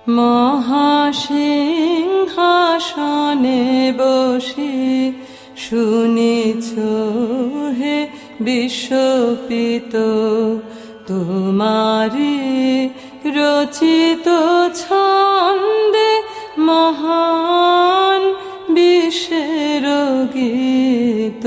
মহাসিংহাসনে বসে শুনিছ হে বিশ্বপিত তোমারি রচিত ছন্দে মহান বিশ্বের গীত।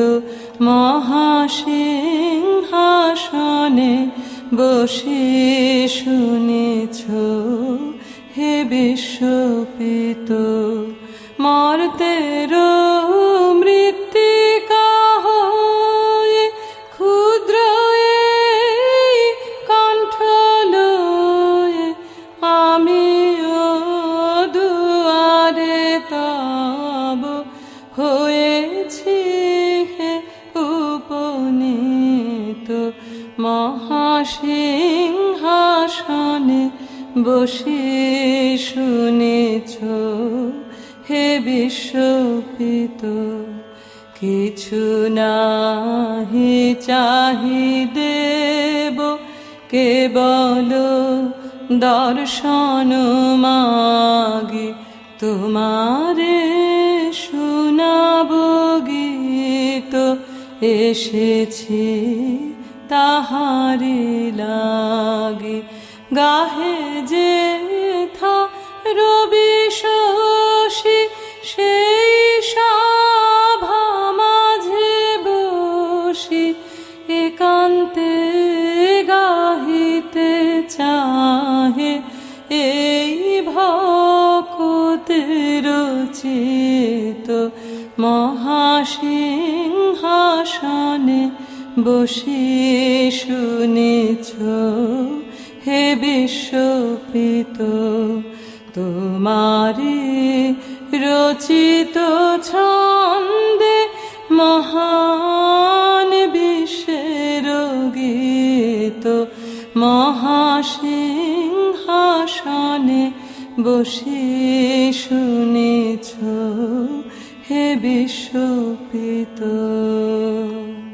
মহাসিংহাসনে বসে শুনিছ হে বিশ্বপিত মর্তের মৃত্তিকা হয়ে ক্ষুদ্র এই কণ্ঠ লয়ে আমিও দুয়ারে তব হয়েছি হে উপনীত। মহাসিংহাসনে বসে শুনেছ হে বিশ্বপিত কিছু নাহি চাহি দেব কেবল দর্শন মাগি তোমারে শুনাব গীত। এসেছি তাহারি লাগি গাহে যেথা রবি শশী সেই সভা মাঝে বসি একান্তে গাহিতে চাহে এই ভকতের চিত। মহাসিংহাসনে বসে শুনেছ হে বিশ্বপিত তোমারি রচিত ছন্দে মহান বিশ্বের গীত। মহাসিংহাসনে বসে শুনেছ হে বিশ্বপিত।